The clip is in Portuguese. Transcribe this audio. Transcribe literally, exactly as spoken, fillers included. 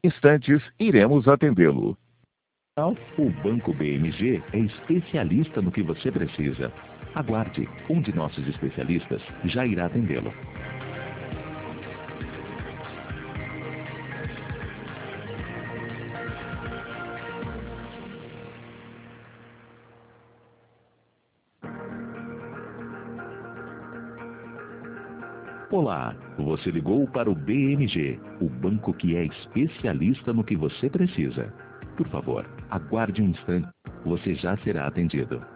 Instantes, iremos atendê-lo. O Banco B M G é especialista no que você precisa. Aguarde, um de nossos especialistas já irá atendê-lo. Olá, você ligou para o B M G, o banco que é especialista no que você precisa. Por favor, aguarde um instante, você já será atendido.